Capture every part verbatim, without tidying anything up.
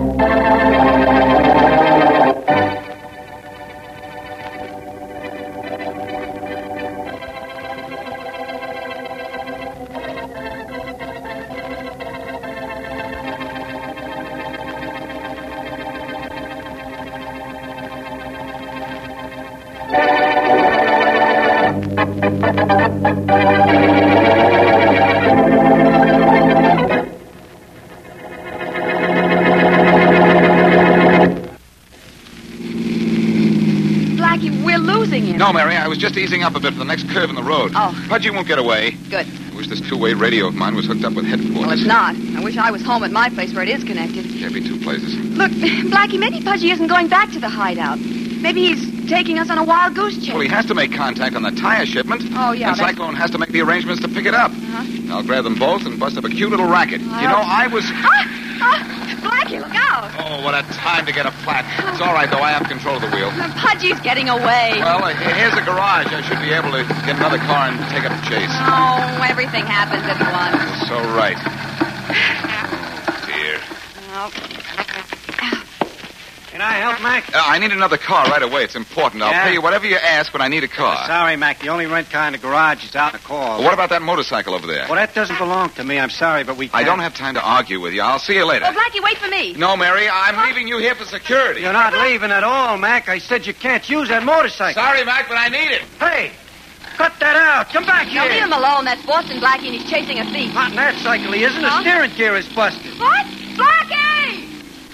No, Mary, I was just easing up a bit for the next curve in the road. Oh. Pudgy won't get away. Good. I wish this two-way radio of mine was hooked up with headquarters. Well, it's not. I wish I was home at my place where it is connected. Can't be two places. Look, Blackie, maybe Pudgy isn't going back to the hideout. Maybe he's taking us on a wild goose chase. Well, he has to make contact on the tire shipment. Oh, yeah. And that's... Cyclone has to make the arrangements to pick it up. Uh-huh. I'll grab them both and bust up a cute little racket. Uh, you know, I was... Ah! Ah! Blackie, look out. Oh, what a time to get a flat. It's all right, though. I have control of the wheel. Pudgy's getting away. Well, uh, here's a garage. I should be able to get another car and take up the chase. Oh, everything happens at once. You're so right. Oh, dear. Oh. Can I help, Mac? Uh, I need another car right away. It's important. I'll Yeah? pay you whatever you ask when I need a car. Sorry, Mac. The only rent car in the garage is out in the call. Well, what about that motorcycle over there? Well, that doesn't belong to me. I'm sorry, but we can't. I don't have time to argue with you. I'll see you later. Oh, Blackie, wait for me. No, Mary, I'm leaving you here for security. You're not leaving at all, Mac. I said you can't use that motorcycle. Sorry, Mac, but I need it. Hey, cut that out. Come back No, here. leave him alone. That's Boston Blackie, and he's chasing a thief. Not in that cycle, he isn't. Huh? The steering gear is busted. What? Blackie!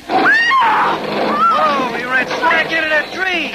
Oh, he ran smack into that tree.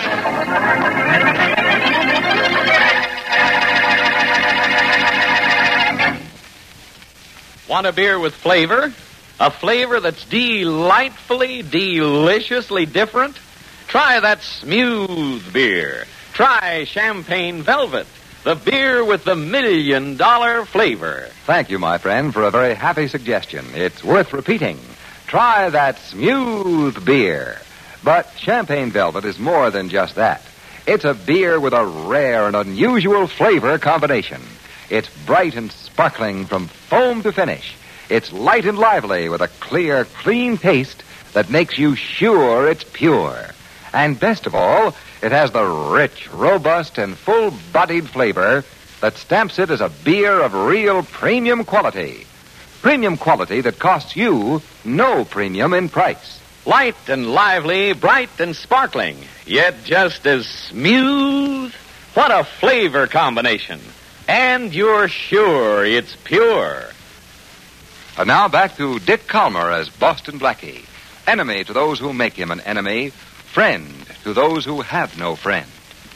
Want a beer with flavor? A flavor that's delightfully, deliciously different? Try that smooth beer. Try Champagne Velvet, the beer with the million-dollar flavor. Thank you, my friend, for a very happy suggestion. It's worth repeating. Try that smooth beer. But Champagne Velvet is more than just that. It's a beer with a rare and unusual flavor combination. It's bright and sparkling from foam to finish. It's light and lively with a clear, clean taste that makes you sure it's pure. And best of all, it has the rich, robust, and full-bodied flavor that stamps it as a beer of real premium quality. Premium quality that costs you no premium in price. Light and lively, bright and sparkling, yet just as smooth. What a flavor combination. And you're sure it's pure. And now back to Dick Calmer as Boston Blackie. Enemy to those who make him an enemy. Friend to those who have no friend.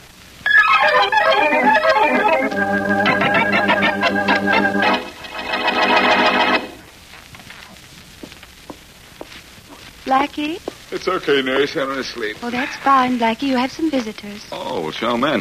Blackie? It's okay, nurse. I'm asleep. Oh, that's fine, Blackie. You have some visitors. Oh, well, show 'em in.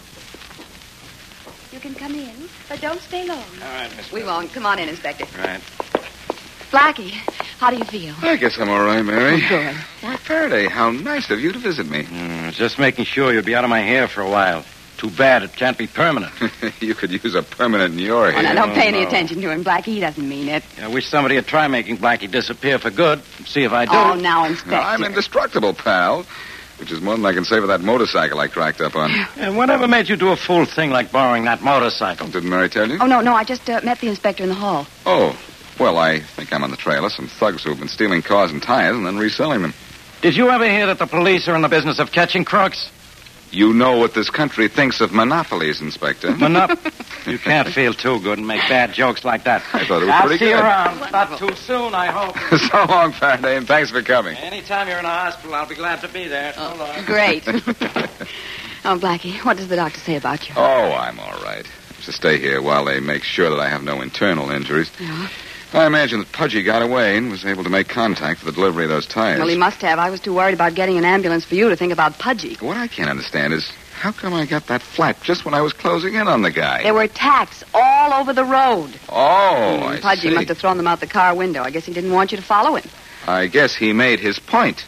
You can come in, but don't stay long. All right, Miss We won't. Come on in, Inspector. Right. Blackie, how do you feel? I guess I'm all right, Mary. Oh, good. Why, Faraday, how nice of you to visit me. Mm, just making sure you'll be out of my hair for a while. Too bad it can't be permanent. You could use a permanent in your Oh, hair. now, don't pay any no. attention to him, Blackie. He doesn't mean it. I wish somebody would try making Blackie disappear for good. See if I do. Oh, now, Inspector. No, I'm indestructible, pal. Which is more than I can say for that motorcycle I cracked up on. And whatever made you do a fool thing like borrowing that motorcycle? Didn't Mary tell you? Oh, no, no, I just uh, met the inspector in the hall. Oh, well, I think I'm on the trail of some thugs who have been stealing cars and tires and then reselling them. Did you ever hear that the police are in the business of catching crooks? You know what this country thinks of monopolies, Inspector. Monop- you can't feel too good and make bad jokes like that. I thought it was I'll pretty see good. you around. Not too soon, I hope. So long, Faraday, and thanks for coming. Anytime you're in a hospital, I'll be glad to be there. So long. Great. Oh, Blackie, what does the doctor say about you? Oh, I'm all right. To stay here while they make sure that I have no internal injuries. Yeah. I imagine that Pudgy got away and was able to make contact for the delivery of those tires. Well, he must have. I was too worried about getting an ambulance for you to think about Pudgy. What I can't understand is how come I got that flat just when I was closing in on the guy? There were tacks all over the road. Oh, I Pudgy see. must have thrown them out the car window. I guess he didn't want you to follow him. I guess he made his point.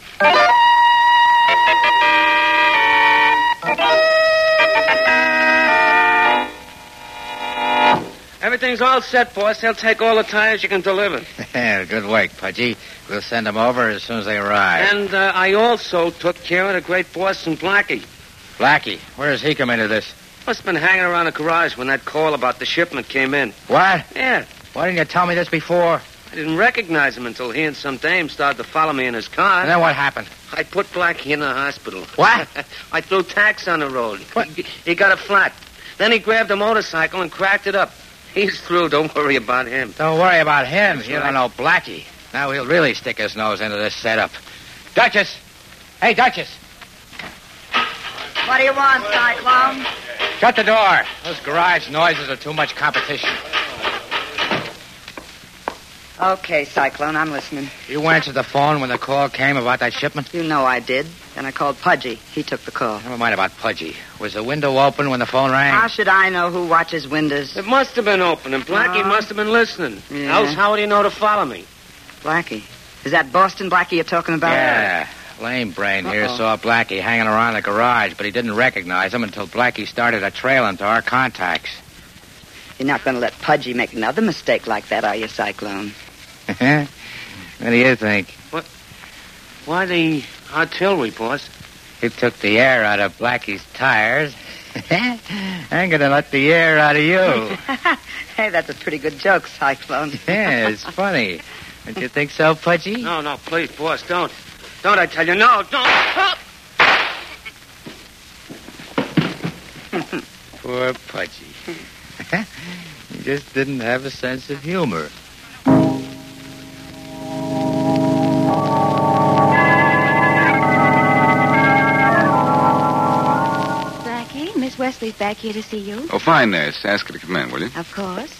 Have everything's all set, boss. They'll take all the tires you can deliver. Yeah, good work, Pudgy. We'll send them over as soon as they arrive. And uh, I also took care of the great Boston Blackie. Blackie, where does he come into this? Must have been hanging around the garage when that call about the shipment came in. What? Yeah. Why didn't you tell me this before? I didn't recognize him until he and some dame started to follow me in his car. And then what happened? I put Blackie in the hospital. What? I threw tacks on the road. What? He, he got a flat. Then he grabbed a motorcycle and cracked it up. He's through. Don't worry about him. Don't worry about him. That's you right. don't know Blackie. Now he'll really stick his nose into this setup. Duchess! Hey, Duchess! What do you want, Cyclone? Shut the door. Those garage noises are too much competition. Okay, Cyclone, I'm listening. You answered the phone when the call came about that shipment? You know I did. Then I called Pudgy. He took the call. Never mind about Pudgy. Was the window open when the phone rang? How should I know who watches windows? It must have been open, and Blackie Oh. must have been listening. Yeah. Else how would he know to follow me? Blackie. Is that Boston Blackie you're talking about? Yeah. Lame brain here Uh-oh. saw Blackie hanging around the garage, but he didn't recognize him until Blackie started a trail into our contacts. You're not going to let Pudgy make another mistake like that, are you, Cyclone? What do you think? Why the artillery, boss? He took the air out of Blackie's tires. I'm going to let the air out of you. Hey, that's a pretty good joke, Cyclone. Yeah, it's funny. Don't you think so, Pudgy? No, no, please, boss, don't. Don't, I tell you, no, don't. Oh! Poor Pudgy. He just didn't have a sense of humor. Blackie, Miss Wesley's back here to see you. Oh, fine, nurse. Ask her to come in, will you? Of course.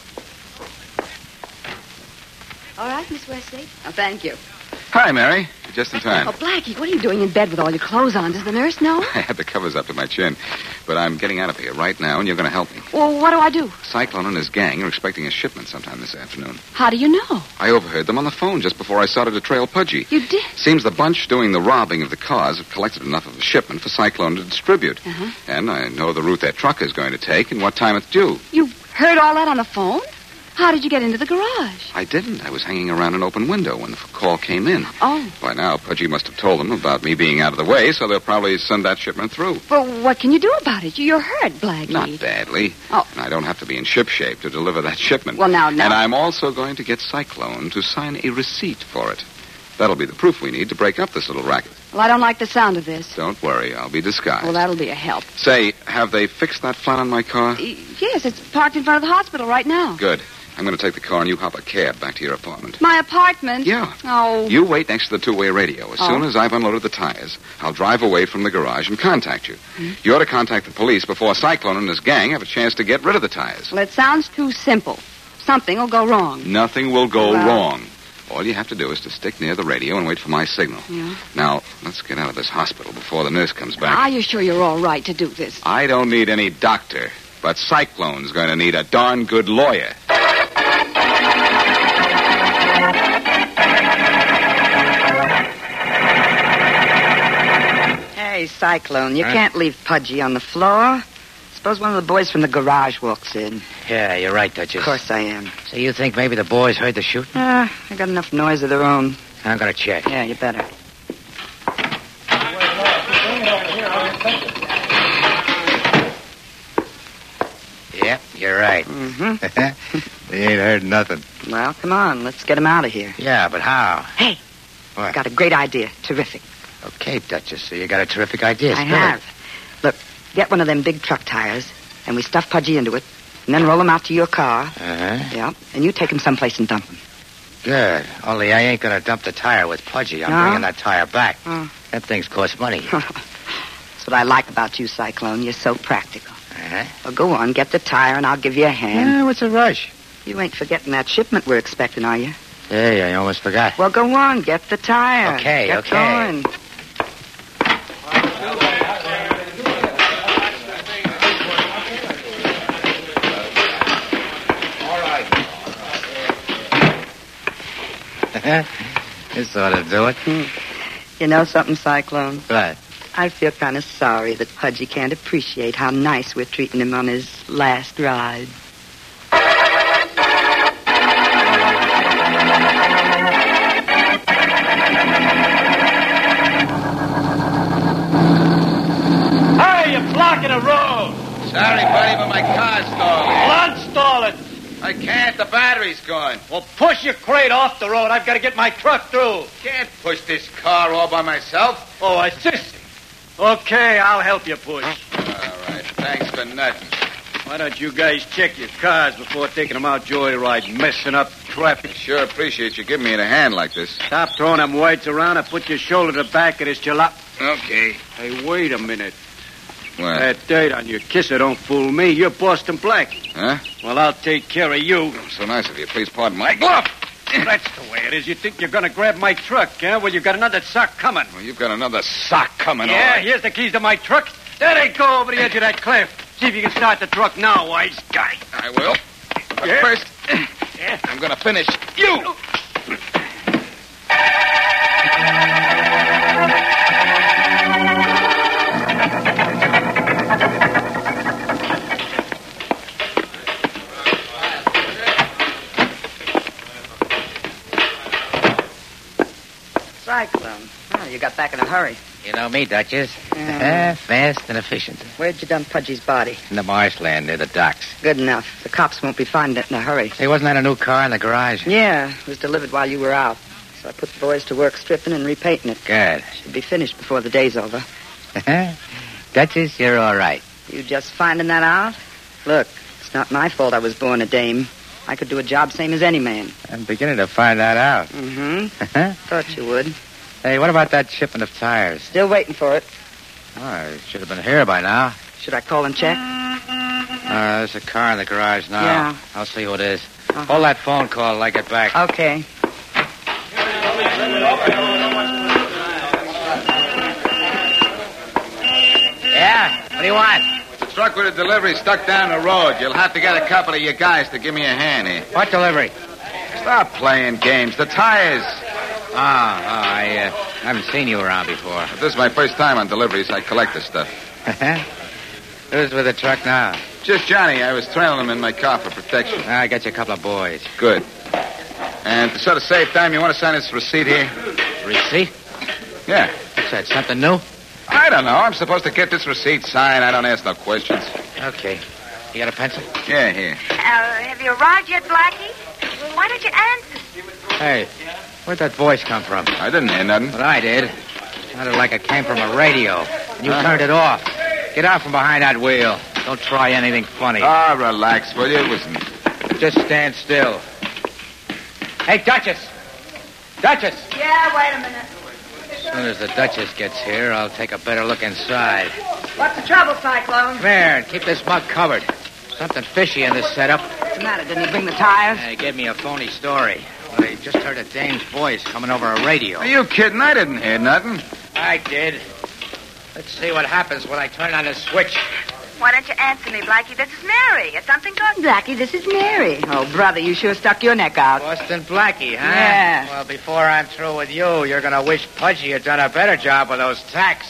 All right, Miss Wesley. Oh, thank you. Hi, Mary. You're just in time. Oh, Blackie, what are you doing in bed with all your clothes on? Does the nurse know? I had the covers up to my chin. But I'm getting out of here right now, and you're going to help me. Well, what do I do? Cyclone and his gang are expecting a shipment sometime this afternoon. How do you know? I overheard them on the phone just before I started to trail Pudgy. You did? Seems the bunch doing the robbing of the cars have collected enough of the shipment for Cyclone to distribute. Uh-huh. And I know the route that truck is going to take and what time it's due. You heard all that on the phone? How did you get into the garage? I didn't. I was hanging around an open window when the f- call came in. Oh. By now, Pudgy must have told them about me being out of the way, so they'll probably send that shipment through. Well, what can you do about it? You're hurt, Blackie. Not badly. Oh. And I don't have to be in ship shape to deliver that shipment. Well, now, now. And I'm also going to get Cyclone to sign a receipt for it. That'll be the proof we need to break up this little racket. Well, I don't like the sound of this. Don't worry, I'll be disguised. Well, that'll be a help. Say, have they fixed that flat on my car? Y- Yes, it's parked in front of the hospital right now. Good. I'm going to take the car and you hop a cab back to your apartment. My apartment? Yeah. Oh. You wait next to the two-way radio. As Oh. soon as I've unloaded the tires, I'll drive away from the garage and contact you. Hmm? You ought to contact the police before Cyclone and his gang have a chance to get rid of the tires. Well, it sounds too simple. Something will go wrong. Nothing will go Well- wrong. All you have to do is to stick near the radio and wait for my signal. Yeah. Now, let's get out of this hospital before the nurse comes back. Are you sure you're all right to do this? I don't need any doctor, but Cyclone's going to need a darn good lawyer. Hey, Cyclone, you Huh? can't leave Pudgy on the floor. Suppose one of the boys from the garage walks in. Yeah, you're right, Duchess. Of course I am. So you think maybe the boys heard the shooting? Ah, they got enough noise of their own. I'm going to check. Yeah, you better. Yep, you're right. Mm-hmm. They ain't heard nothing. Well, come on, let's get him out of here. Yeah, but how? Hey, What? got a great idea. Terrific. Okay, Duchess, so you got a terrific idea. I Spill it. have. Look, get one of them big truck tires, and we stuff Pudgy into it, and then roll him out to your car. Uh-huh. Yeah, and you take him someplace and dump him. Good. Only I ain't going to dump the tire with Pudgy. I'm No? bringing that tire back. Oh. That thing's cost money. That's what I like about you, Cyclone. You're so practical. Uh-huh. Well, go on, get the tire, and I'll give you a hand. Yeah, what's the rush? You ain't forgetting that shipment we're expecting, are you? Hey, I almost forgot. Well, go on, get the tire. Okay, get okay. Going. This ought to do it. You know something, Cyclone? What? I feel kind of sorry that Pudgy can't appreciate how nice we're treating him on his last ride. I can't. The battery's gone. Well, push your crate off the road. I've got to get my truck through. Can't push this car all by myself. Oh, I see. Okay, I'll help you push. All right. Thanks for nothing. Why don't you guys check your cars before taking them out joyride, messing up traffic? Sure appreciate you giving me a hand like this. Stop throwing them words around and put your shoulder to the back of this jalop. Okay. Hey, wait a minute. What? That dirt on your kisser don't fool me. You're Boston Black. Huh? Well, I'll take care of you. So nice of you. Please pardon my glove. That's the way it is. You think you're going to grab my truck, huh? Well, you've got another sock coming. Well, you've got another sock coming, Yeah, all right. here's the keys to my truck. There they go over the edge of that cliff. See if you can start the truck now, wise guy. I will. But Yeah. first, Yeah. I'm going to finish you. Cyclone. Oh, you got back in a hurry. You know me, Duchess. Yeah. Uh, fast and efficient. Where'd you dump Pudgy's body? In the marshland near the docks. Good enough. The cops won't be finding it in a hurry. Hey, wasn't that a new car in the garage? Yeah, it was delivered while you were out. So I put the boys to work stripping and repainting it. Good. Should be finished before the day's over. Duchess, you're all right. You just finding that out? Look, it's not my fault I was born a dame. I could do a job same as any man. I'm beginning to find that out. Mm-hmm. Thought you would. Hey, what about that shipment of tires? Still waiting for it. Oh, it should have been here by now. Should I call and check? Uh, there's a car in the garage now. Yeah. I'll see who it is. Uh-huh. Hold that phone call till I get back. Okay. Yeah? What do you want? The truck with the delivery stuck down the road. You'll have to get a couple of you guys to give me a hand here. What delivery? Stop playing games. The tires. Oh, oh I uh, haven't seen you around before. If this is my first time on deliveries, I collect this stuff. Who's with the truck now? Just Johnny. I was trailing him in my car for protection. I got you a couple of boys. Good. And to sort of save time, you want to sign this receipt here? Receipt? Yeah. What's that, something new? I don't know. I'm supposed to get this receipt signed. I don't ask no questions. Okay. You got a pencil? Yeah, here. Uh, have you arrived yet, Blackie? Well, why don't you answer? Hey, where'd that voice come from? I didn't hear nothing. But I did. Sounded like it came from a radio. And you turned it off. Get out from behind that wheel. Don't try anything funny. Ah, relax, will you? It was... Just stand still. Hey, Duchess! Duchess! Yeah, wait a minute. As soon as the Duchess gets here, I'll take a better look inside. What's the trouble, Cyclone? Come here and keep this mug covered. Something fishy in this setup. What's the matter? Didn't he bring the tires? He gave me a phony story. Well, I just heard a dame's voice coming over a radio. Are you kidding? I didn't hear nothing. I did. Let's see what happens when I turn on the switch. Why don't you answer me, Blackie? This is Mary. Is something good? Blackie, this is Mary. Oh, brother, you sure stuck your neck out. Boston Blackie, huh? Yeah. Well, before I'm through with you, you're going to wish Pudgy had done a better job with those tacks.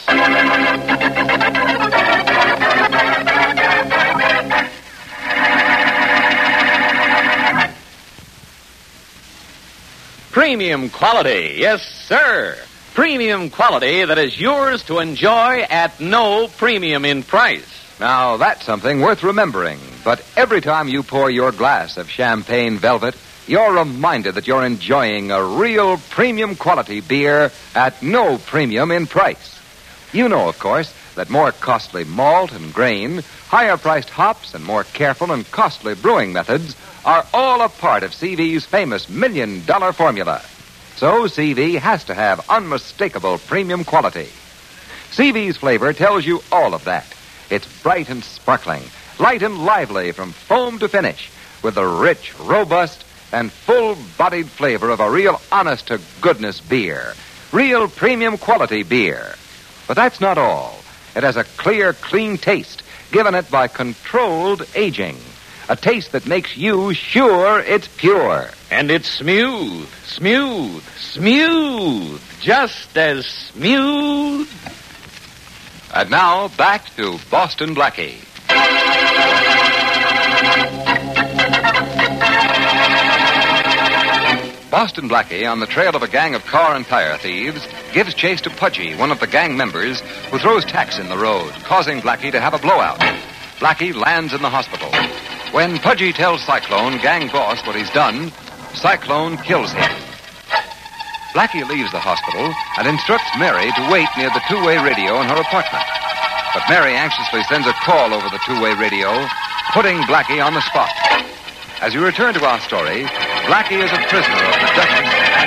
Premium quality, yes, sir. Premium quality that is yours to enjoy at no premium in price. Now, that's something worth remembering. But every time you pour your glass of champagne velvet, you're reminded that you're enjoying a real premium quality beer at no premium in price. You know, of course, that more costly malt and grain, higher priced hops, and more careful and costly brewing methods are all a part of C V's famous million dollar formula. So C V has to have unmistakable premium quality. C V's flavor tells you all of that. It's bright and sparkling, light and lively from foam to finish, with the rich, robust, and full-bodied flavor of a real honest-to-goodness beer. Real premium quality beer. But that's not all. It has a clear, clean taste, given it by controlled aging. A taste that makes you sure it's pure. And it's smooth, smooth, smooth. Just as smooth. And now, back to Boston Blackie. Boston Blackie, on the trail of a gang of car and tire thieves, gives chase to Pudgy, one of the gang members, who throws tacks in the road, causing Blackie to have a blowout. Blackie lands in the hospital. When Pudgy tells Cyclone, gang boss, what he's done, Cyclone kills him. Blackie leaves the hospital and instructs Mary to wait near the two-way radio in her apartment. But Mary anxiously sends a call over the two-way radio, putting Blackie on the spot. As we return to our story, Blackie is a prisoner of the Duchess and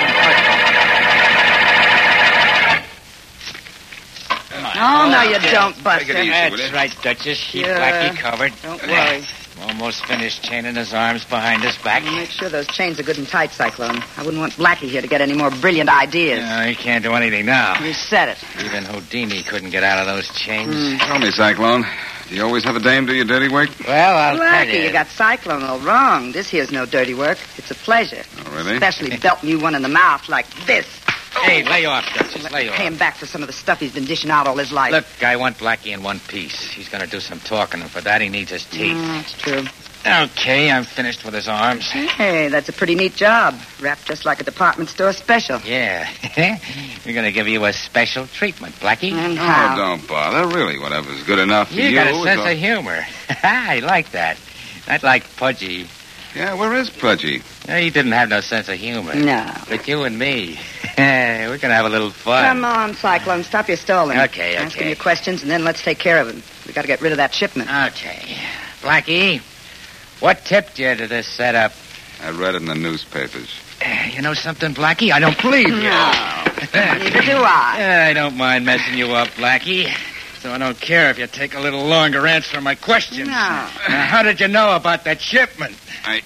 Cyclone. Oh, no, you don't, Buster. Take it easy, will That's you? right, Duchess. Keep Yeah. Blackie covered. Don't worry. Almost finished chaining his arms behind his back. Make sure those chains are good and tight, Cyclone. I wouldn't want Blackie here to get any more brilliant ideas. No, he can't do anything now. You said it. Even Houdini couldn't get out of those chains. Mm. Tell me, Cyclone, do you always have a dame do your dirty work? Well, I'll tell Blackie, you. you got Cyclone all wrong. This here's no dirty work. It's a pleasure. Oh, really? Especially belting you one in the mouth like this. Hey, lay off, Duchess. Lay off. Pay him back for some of the stuff he's been dishing out all his life. Look, I want Blackie in one piece. He's going to do some talking, and for that he needs his teeth. Mm, that's true. Okay, I'm finished with his arms. Hey, that's a pretty neat job. Wrapped just like a department store special. Yeah. We're going to give you a special treatment, Blackie. And Oh, how? don't bother. Really, whatever's good enough for You you. got a is sense all- of humor. I like that. Not like Pudgy. Yeah, where is Pudgy? No, he didn't have no sense of humor. No. But you and me, we're going to have a little fun. Come on, Cyclone. Stop your stalling. Okay, Ask him okay. your questions, and then let's take care of him. We got to get rid of that shipment. Okay. Blackie, what tipped you to this setup? I read it in the newspapers. You know something, Blackie? I don't believe you. Neither do I. I don't mind messing you up, Blackie. So I don't care if you take a little longer answering my questions. No. Now, how did you know about that shipment? I...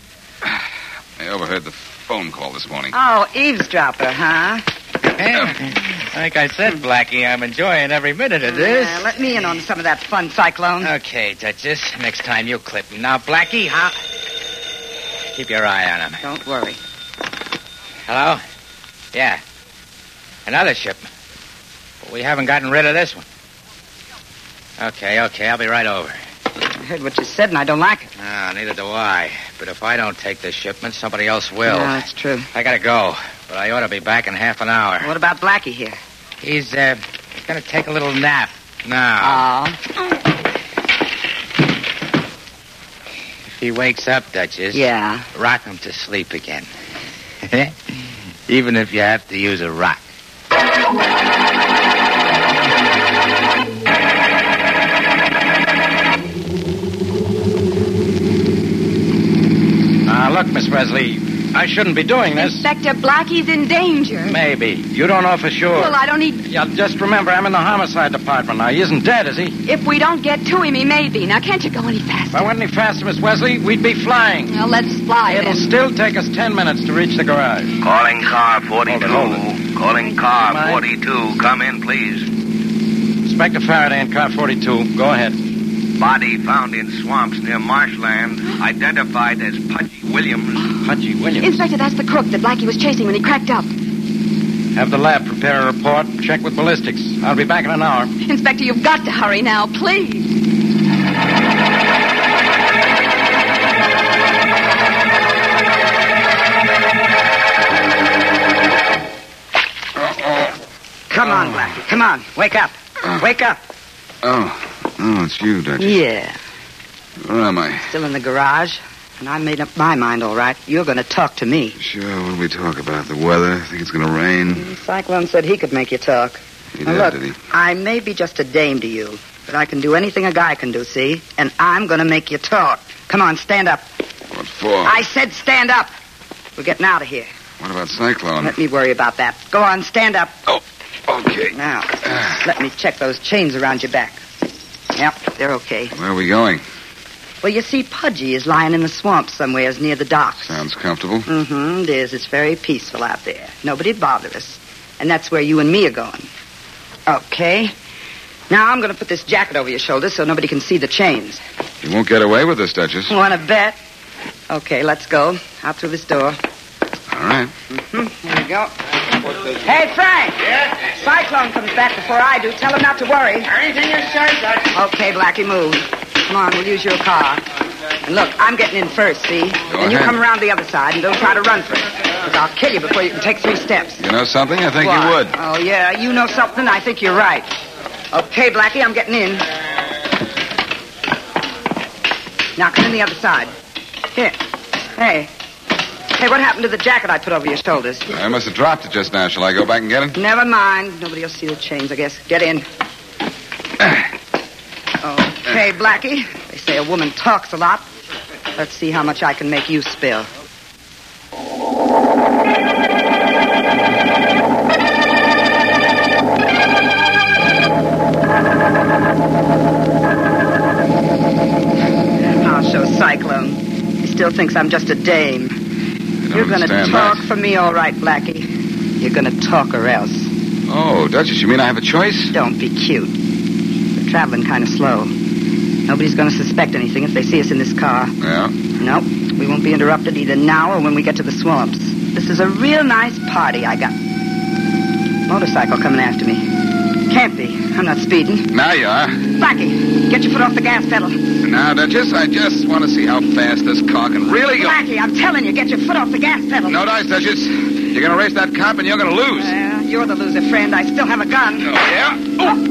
I overheard the phone call this morning. Oh, eavesdropper, huh? Like I said, Blackie, I'm enjoying every minute of this. Yeah, let me in on some of that fun, Cyclone. Okay, Duchess. Next time you clip me. Now, Blackie, how... Keep your eye on him. Don't worry. Hello? Yeah. Another shipment. But we haven't gotten rid of this one. Okay, okay, I'll be right over. I heard what you said, and I don't like it. No, neither do I. But if I don't take this shipment, somebody else will. Yeah, that's true. I gotta go, but I ought to be back in half an hour. What about Blackie here? He's, uh, gonna take a little nap now. Oh. If he wakes up, Duchess, Yeah. rock him to sleep again. Even if you have to use a rock. Now, look, Miss Wesley, I shouldn't be doing this. Inspector Blackie's in danger. Maybe. You don't know for sure. Well, I don't need... Yeah, just remember, I'm in the homicide department now. He isn't dead, is he? If we don't get to him, he may be. Now, can't you go any If faster? I went any faster, Miss Wesley, we'd be flying. Well, let's fly It'll then. still take us ten minutes to reach the garage. Calling car forty-two. Hold it, hold it. Calling car Mind? forty-two. Come in, please. Inspector Faraday in car forty-two. Go ahead. Body found in swamps near marshland. Identified as Pudgy Williams. Pudgy Williams. Inspector, that's the crook that Blackie was chasing when he cracked up. Have the lab prepare a report. Check with ballistics. I'll be back in an hour. Inspector, you've got to hurry now, please. Come on, Blackie. Come on. Wake up. Wake up. Oh, oh, it's you, Duchess. Yeah. Where am I? Still in the garage. And I made up my mind, all right. You're going to talk to me. Sure, what do we talk about? The weather? Think it's going to rain? Cyclone said he could make you talk. He Now, did, look, did he? I may be just a dame to you, but I can do anything a guy can do, see? And I'm going to make you talk. Come on, stand up. What for? I said stand up. We're getting out of here. What about Cyclone? Let me worry about that. Go on, stand up. Oh, okay. Now, let me check those chains around your back. Yep, they're okay. Where are we going? Well, you see, Pudgy is lying in the swamp somewheres near the docks. Sounds comfortable. Mm-hmm, it is. It's very peaceful out there. Nobody'd bother us. And that's where you and me are going. Okay. Now, I'm going to put this jacket over your shoulder so nobody can see the chains. You won't get away with this, Duchess. Want to bet? Okay, let's go. Out through this door. All right. Mm-hmm. Here we go. Hey, Frank. Yes? Cyclone comes back before I do. Tell him not to worry. Anything you say, Dutch. Okay, Blackie, move. Come on, we'll use your car. And look, I'm getting in first, see? and you ahead. come around the other side and don't try to run for it. Because I'll kill you before you can take three steps. You know something? I think What? you would. Oh, yeah, you know something? I think you're right. Okay, Blackie, I'm getting in. Now, come in the other side. Here. Hey. Hey, what happened to the jacket I put over your shoulders? I must have dropped it just now. Shall I go back and get it? Never mind. Nobody will see the chains, I guess. Get in. Okay, Blackie. They say a woman talks a lot. Let's see how much I can make you spill. I'll show Cyclone. He still thinks I'm just a dame. You're going to talk that. for me, all right, Blackie. You're going to talk or else. Oh, Duchess, you mean I have a choice? Don't be cute. We're traveling kind of slow. Nobody's going to suspect anything if they see us in this car. Yeah? Nope. We won't be interrupted either now or when we get to the swamps. This is a real nice party I got. Motorcycle coming after me. Can't be. I'm not speeding. Now you are. Blackie, get your foot off the gas pedal. Now, Duchess, I just want to see how fast this car can really go. Blackie, I'm telling you, get your foot off the gas pedal. No dice, Duchess. You're going to race that cop and you're going to lose. Well, you're the loser, friend. I still have a gun. Oh, yeah?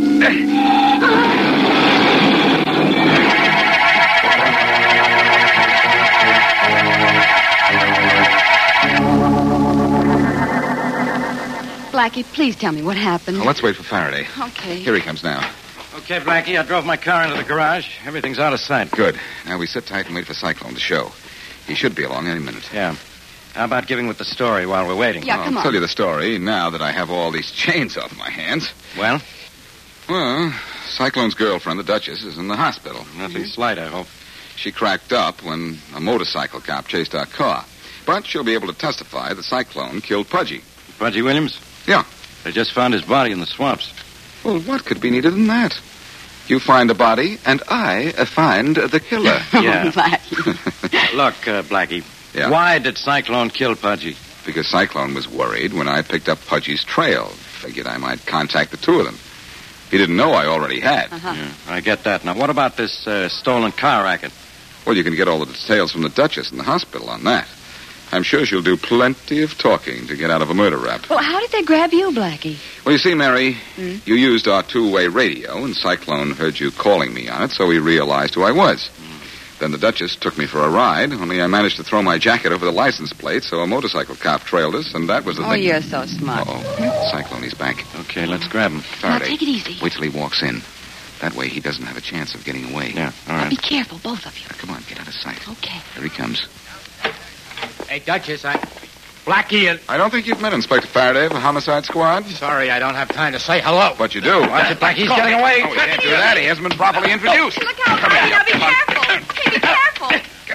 Blackie, please tell me what happened. Well, let's wait for Faraday. Okay. Here he comes now. Okay, Blackie, I drove my car into the garage. Everything's out of sight. Good. Now we sit tight and wait for Cyclone to show. He should be along any minute. Yeah. How about giving with the story while we're waiting? Yeah, Well, come I'll on. tell you the story now that I have all these chains off my hands. Well? Well, Cyclone's girlfriend, the Duchess, is in the hospital. Nothing slight, I hope. She cracked up when a motorcycle cop chased our car. But she'll be able to testify that Cyclone killed Pudgy. Pudgy Williams? Yeah. They just found his body in the swamps. Well, what could be neater than that? You find a body, and I find the killer. Yeah. Blackie. Look, uh, Blackie. Yeah? Why did Cyclone kill Pudgy? Because Cyclone was worried when I picked up Pudgy's trail. Figured I might contact the two of them. He didn't know I already had. Uh-huh. Yeah, I get that. Now, what about this uh, stolen car racket? Well, you can get all the details from the Duchess in the hospital on that. I'm sure she'll do plenty of talking to get out of a murder rap. Well, how did they grab you, Blackie? Well, you see, Mary, Hmm? you used our two-way radio, and Cyclone heard you calling me on it, so he realized who I was. Then the Duchess took me for a ride, only I managed to throw my jacket over the license plate, so a motorcycle cop trailed us, and that was the Oh, thing. you're so smart. Uh-oh. Cyclone, he's back. Okay, let's grab him. Faraday, take it easy. Wait till he walks in. That way he doesn't have a chance of getting away. Yeah, all Now, right. be careful, both of you. Now, come on, get out of sight. Okay. Here he comes. Hey, Duchess, I... Blackie, uh, I don't think you've met Inspector Faraday of the Homicide Squad. Sorry, I don't have time to say hello. But you do. watch it, Blackie. He's getting away. Oh, he can't do that. He hasn't been properly introduced. Look out, Blackie. Now, be careful. Hey, be careful.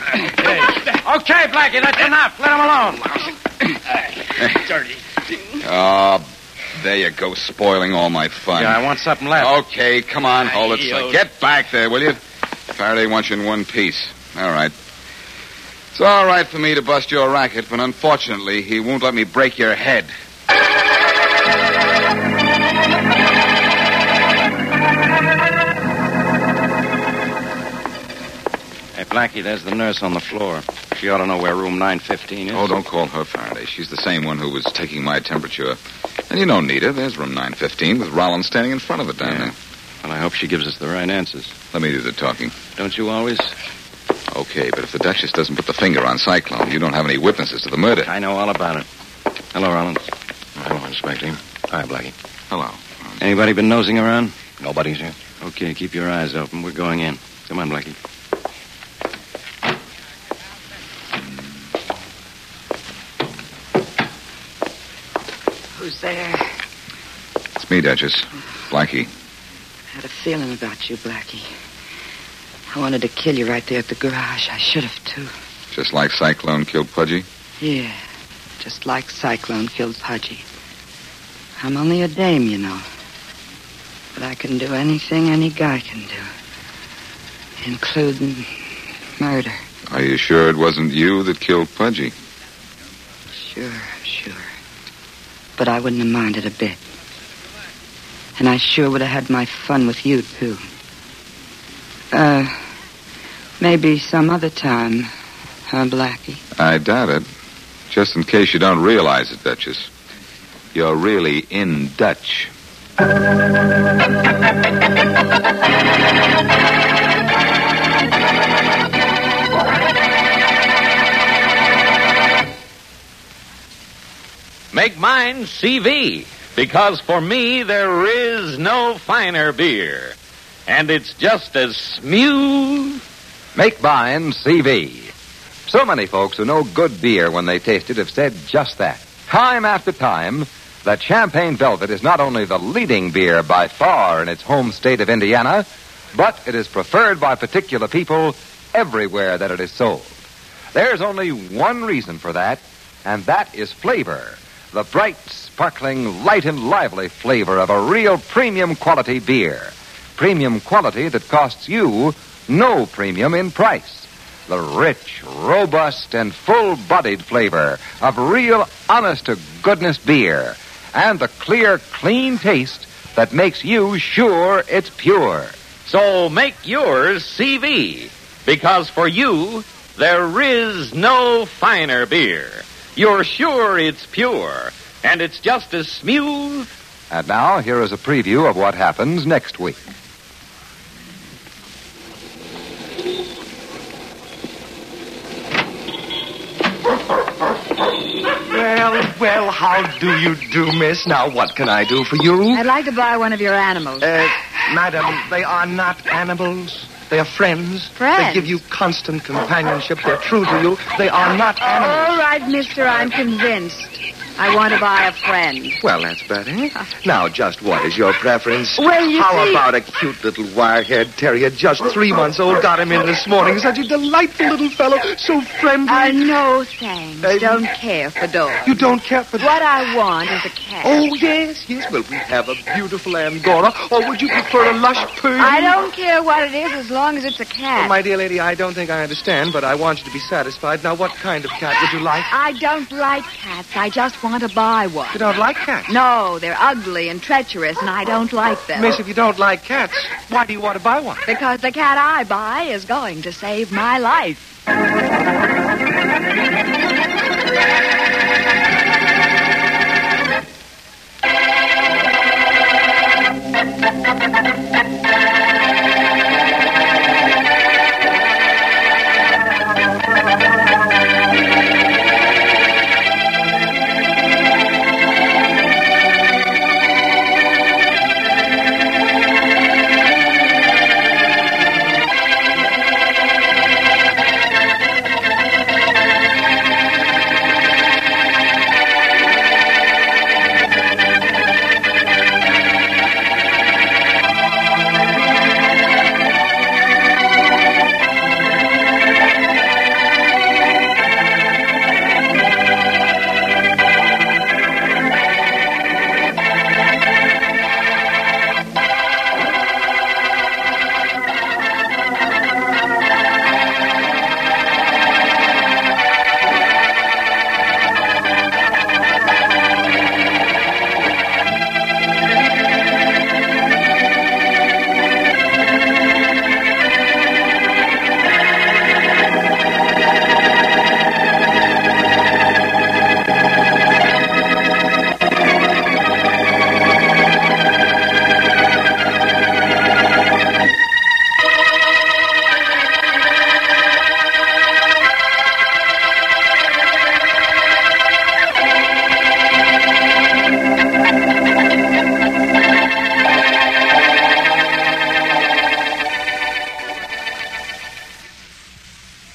Okay, Blackie, that's enough. Let him alone. Dirty. Oh, there you go, spoiling all my fun. Yeah, I want something left. Okay, come on, hold it. So get back there, will you? Faraday wants you in one piece. All right. It's all right for me to bust your racket, but unfortunately, he won't let me break your head. Hey, Blackie, there's the nurse on the floor. She ought to know where room nine fifteen is. Oh, don't call her Faraday. She's the same one who was taking my temperature. And you don't need her. There's room nine fifteen with Rollins standing in front of it down Yeah. there. Well, I hope she gives us the right answers. Let me do the talking. Don't you always? Okay, but if the Duchess doesn't put the finger on Cyclone, you don't have any witnesses to the murder. I know all about it. Hello, Rollins. Hello, Inspector. Hi, Blackie. Hello. Anybody been nosing around? Nobody's here. Okay, keep your eyes open. We're going in. Come on, Blackie. Who's there? It's me, Duchess. Blackie. I had a feeling about you, Blackie. I wanted to kill you right there at the garage. I should have, too. Just like Cyclone killed Pudgy? Yeah, just like Cyclone killed Pudgy. I'm only a dame, you know. But I can do anything any guy can do. Including murder. Are you sure it wasn't you that killed Pudgy? Sure, sure. But I wouldn't have minded a bit. And I sure would have had my fun with you, too. Uh, maybe some other time, huh, Blackie? I doubt it. Just in case you don't realize it, Duchess. You're really in Dutch. Make mine C V, because for me there is no finer beer. And it's just as smooth. Make mine C V. So many folks who know good beer when they taste it have said just that. Time after time, that Champagne Velvet is not only the leading beer by far in its home state of Indiana, but it is preferred by particular people everywhere that it is sold. There's only one reason for that, and that is flavor. The bright, sparkling, light and lively flavor of a real premium quality beer. Premium quality that costs you no premium in price. The rich, robust, and full-bodied flavor of real, honest-to-goodness beer. And the clear, clean taste that makes you sure it's pure. So make yours C V, because for you, there is no finer beer. You're sure it's pure, and it's just as smooth. And now, here is a preview of what happens next week. Well, well, how do you do, miss? Now, what can I do for you? I'd like to buy one of your animals. Uh, madam, they are not animals. They are friends. Friends? They give you constant companionship. They're true to you. They are not animals. All right, mister, I'm convinced. I want to buy a friend. Well, that's better. Now, just what is your preference? Well, you How see... about a cute little wire-haired terrier, just three months old? Got him in this morning. Such a delightful little fellow. So friendly. Uh, no, thanks. Uh, don't care for dogs. You don't care for... What I want is a cat. Oh, yes, yes. Well, we have a beautiful Angora. Or would you prefer a lush Persian? I don't care what it is as long as it's a cat. Well, my dear lady, I don't think I understand, but I want you to be satisfied. Now, what kind of cat would you like? I don't like cats. I just want to buy one. You don't like cats? No, they're ugly and treacherous, and I don't like them. Miss, if you don't like cats, why do you want to buy one? Because the cat I buy is going to save my life.